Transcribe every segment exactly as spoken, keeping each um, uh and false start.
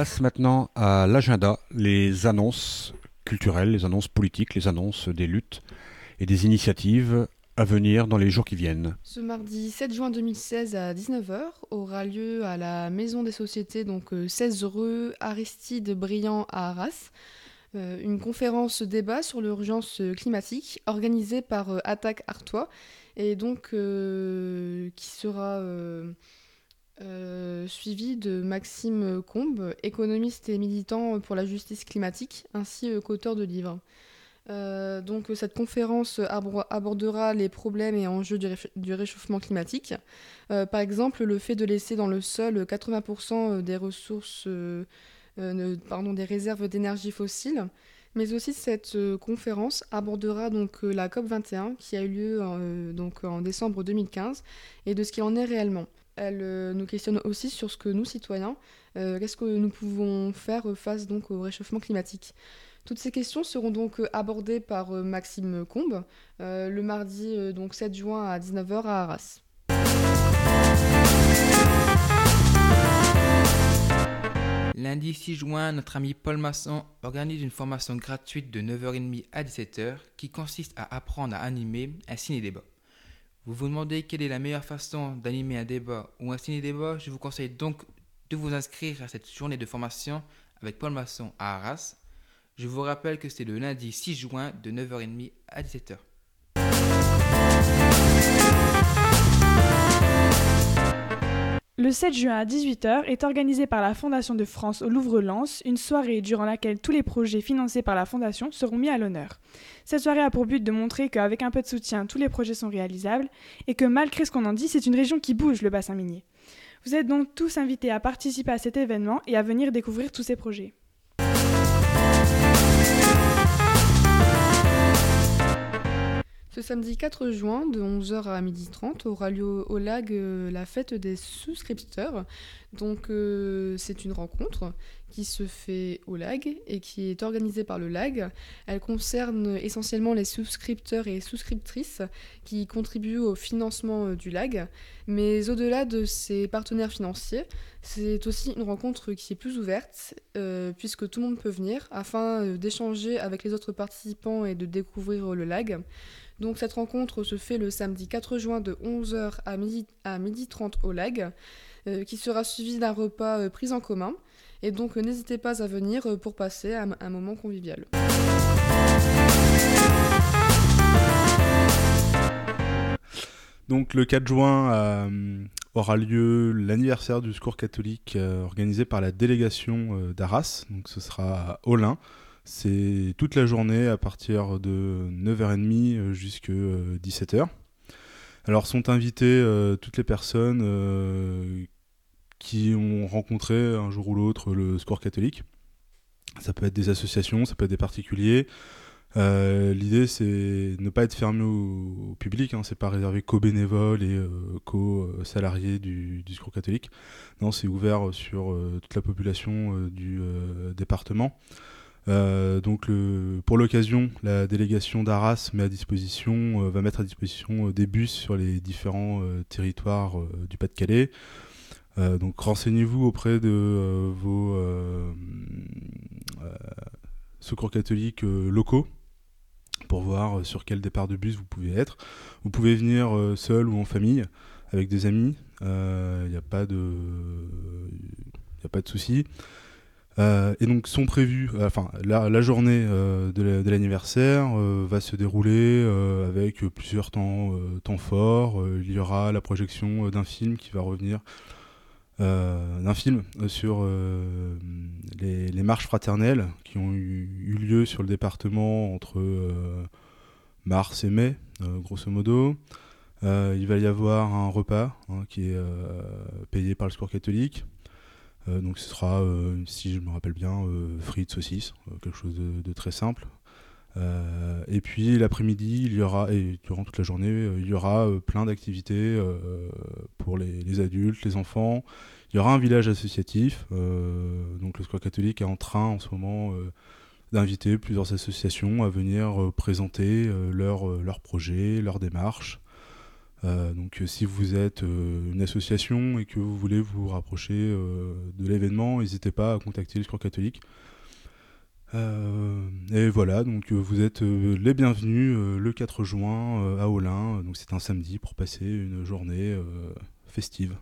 Place maintenant à l'agenda, les annonces culturelles, les annonces politiques, les annonces des luttes et des initiatives à venir dans les jours qui viennent. Ce mardi sept juin deux mille seize à dix-neuf heures aura lieu à la Maison des Sociétés, donc euh, seize rue Aristide Briand à Arras, euh, une conférence débat sur l'urgence climatique organisée par euh, Attaque Artois et donc euh, qui sera euh, euh, suivie de Maxime Combe, économiste et militant pour la justice climatique, ainsi euh, qu'auteur de livres. Euh, donc cette conférence abro- abordera les problèmes et enjeux du, réf- du réchauffement climatique. Euh, par exemple, le fait de laisser dans le sol quatre-vingts pour cent des ressources, euh, euh, ne- pardon, des réserves d'énergie fossile. Mais aussi cette euh, conférence abordera donc euh, la COP vingt et un qui a eu lieu euh, donc en décembre deux mille quinze et de ce qu'il en est réellement. Elle euh, nous questionne aussi sur ce que nous, citoyens, euh, qu'est-ce que nous pouvons faire face donc au réchauffement climatique. Toutes ces questions seront donc euh, abordées par euh, Maxime Combe euh, le mardi euh, donc sept juin à dix-neuf heures à Arras. Lundi six juin, notre ami Paul Masson organise une formation gratuite de neuf heures trente à dix-sept heures qui consiste à apprendre à animer un ciné-débat. Vous vous demandez quelle est la meilleure façon d'animer un débat ou un ciné-débat? Je vous conseille donc de vous inscrire à cette journée de formation avec Paul Masson à Arras. Je vous rappelle que c'est le lundi six juin de neuf heures trente à dix-sept heures. Le sept juin à dix-huit heures est organisée par la Fondation de France au Louvre-Lens une soirée durant laquelle tous les projets financés par la Fondation seront mis à l'honneur. Cette soirée a pour but de montrer qu'avec un peu de soutien, tous les projets sont réalisables et que malgré ce qu'on en dit, c'est une région qui bouge, le bassin minier. Vous êtes donc tous invités à participer à cet événement et à venir découvrir tous ces projets. Ce samedi quatre juin, de onze heures à midi trente, aura lieu au lag euh, la fête des souscripteurs. Donc euh, c'est une rencontre qui se fait au lag et qui est organisée par le lag. Elle concerne essentiellement les souscripteurs et souscriptrices qui contribuent au financement euh, du lag. Mais au-delà de ces partenaires financiers, c'est aussi une rencontre qui est plus ouverte euh, puisque tout le monde peut venir afin euh, d'échanger avec les autres participants et de découvrir euh, le lag. Donc cette rencontre se fait le samedi quatre juin de onze heures à midi, à midi trente au lag, euh, qui sera suivi d'un repas euh, pris en commun. Et donc euh, n'hésitez pas à venir euh, pour passer un, un moment convivial. Donc le quatre juin euh, aura lieu l'anniversaire du Secours catholique euh, organisé par la délégation euh, d'Arras. Donc ce sera à Olin. C'est toute la journée à partir de neuf heures trente jusqu'à dix-sept heures. Alors sont invitées euh, toutes les personnes euh, qui ont rencontré un jour ou l'autre le Secours catholique. Ça peut être des associations, ça peut être des particuliers. Euh, l'idée c'est ne pas être fermé au, au public, hein, c'est pas réservé qu'aux bénévoles et euh, qu'aux salariés du, du Secours catholique. Non, c'est ouvert sur euh, toute la population euh, du euh, département. Euh, donc le, pour l'occasion, la délégation d'Arras met à disposition, euh, va mettre à disposition euh, des bus sur les différents euh, territoires euh, du Pas-de-Calais. Euh, donc renseignez-vous auprès de euh, vos euh, euh, secours catholiques euh, locaux pour voir euh, sur quel départ de bus vous pouvez être. Vous pouvez venir euh, seul ou en famille, avec des amis. Il euh, n'y a pas de, y a pas de souci. Euh, et donc sont prévus, euh, enfin la, la journée euh, de, la, de l'anniversaire euh, va se dérouler euh, avec plusieurs temps, euh, temps forts. Euh, il y aura la projection euh, d'un film qui va revenir, euh, d'un film euh, sur euh, les, les marches fraternelles qui ont eu, eu lieu sur le département entre euh, mars et mai, euh, grosso modo. Euh, il va y avoir un repas hein, qui est euh, payé par le Secours catholique. Euh, donc ce sera, euh, si je me rappelle bien, euh, frites, saucisses, euh, quelque chose de, de très simple. Euh, et puis l'après-midi, il y aura, et durant toute la journée, euh, il y aura euh, plein d'activités euh, pour les, les adultes, les enfants. Il y aura un village associatif. Euh, donc le Secours catholique est en train en ce moment euh, d'inviter plusieurs associations à venir euh, présenter euh, leurs leur projets, leurs démarches. Euh, donc si vous êtes euh, une association et que vous voulez vous rapprocher euh, de l'événement, n'hésitez pas à contacter le Secours catholique. Euh, et voilà, donc euh, vous êtes euh, les bienvenus euh, le quatre juin euh, à Olin, donc c'est un samedi pour passer une journée euh, festive.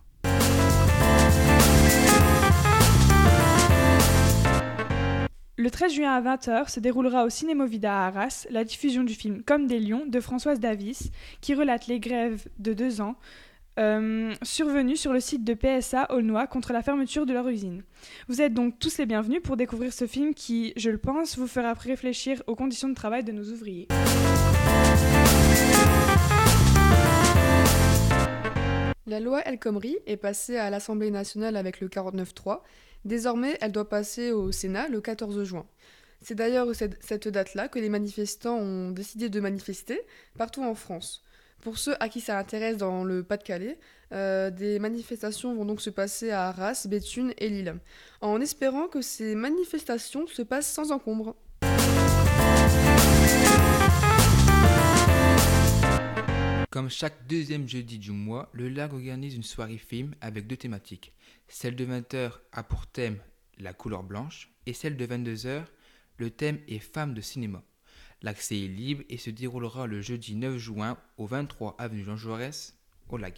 Le treize juin à vingt heures se déroulera au Cinémovida à Arras la diffusion du film Comme des lions de Françoise Davis, qui relate les grèves de deux ans euh, survenues sur le site de P S A Aulnois contre la fermeture de leur usine. Vous êtes donc tous les bienvenus pour découvrir ce film qui, je le pense, vous fera réfléchir aux conditions de travail de nos ouvriers. La loi El Khomri est passée à l'Assemblée nationale avec le quarante-neuf trois. Désormais, elle doit passer au Sénat le quatorze juin. C'est d'ailleurs cette, cette date-là que les manifestants ont décidé de manifester partout en France. Pour ceux à qui ça intéresse dans le Pas-de-Calais, euh, des manifestations vont donc se passer à Arras, Béthune et Lille, en espérant que ces manifestations se passent sans encombre. Comme chaque deuxième jeudi du mois, le L A G organise une soirée film avec deux thématiques. Celle de vingt heures a pour thème la couleur blanche et celle de vingt-deux heures, le thème est femmes de cinéma. L'accès est libre et se déroulera le jeudi neuf juin au vingt-trois avenue Jean Jaurès au L A G.